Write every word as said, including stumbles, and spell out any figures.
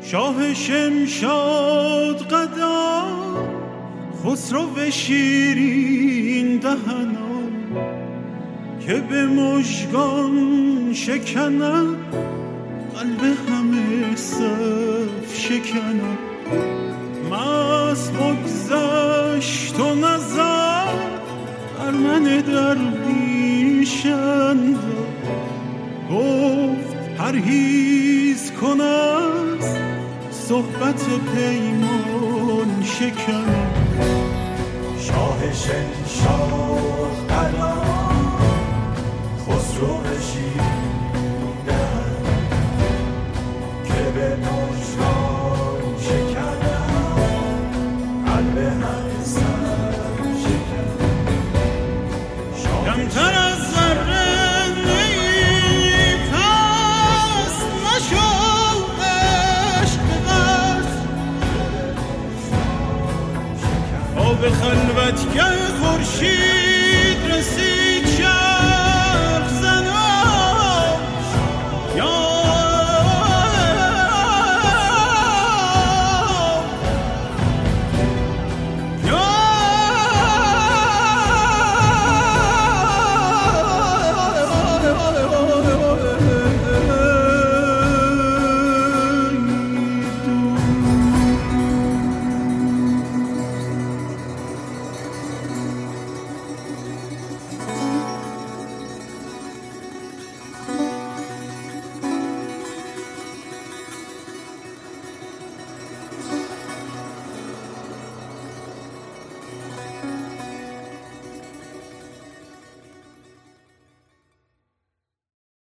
شاه شمشاد قدا خسرو شیرین دهنا که به مژگان شکند قلب همه صف شکند مست بگذشت و نظر بر من درویشند گفت پرهیز کن از صحبت پیمان شکن شاه شمشاد قلا خسرو شیرین که به مژگان شکند قلب همه صف شکند کمتر از ذره نیست نشو عشق قصد تا به خلوتگه خورشید رسید